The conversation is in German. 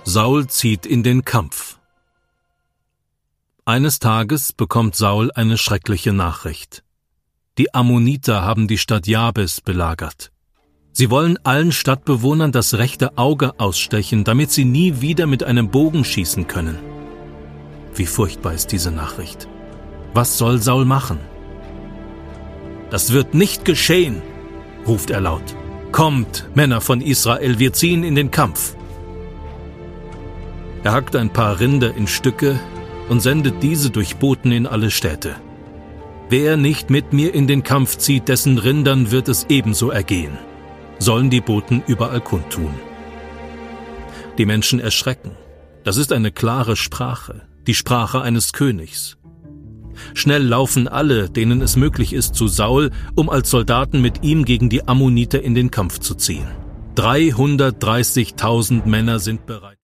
Saul zieht in den Kampf. Eines Tages bekommt Saul eine schreckliche Nachricht. Die Ammoniter haben die Stadt Jabes belagert. Sie wollen allen Stadtbewohnern das rechte Auge ausstechen, damit sie nie wieder mit einem Bogen schießen können. Wie furchtbar ist diese Nachricht. Was soll Saul machen? »Das wird nicht geschehen«, ruft er laut. »Kommt, Männer von Israel, wir ziehen in den Kampf.« Er hackt ein paar Rinder in Stücke und sendet diese durch Boten in alle Städte. »Wer nicht mit mir in den Kampf zieht, dessen Rindern wird es ebenso ergehen«, sollen die Boten überall kundtun. Die Menschen erschrecken. Das ist eine klare Sprache, die Sprache eines Königs. Schnell laufen alle, denen es möglich ist, zu Saul, um als Soldaten mit ihm gegen die Ammoniter in den Kampf zu ziehen. 330.000 Männer sind bereit.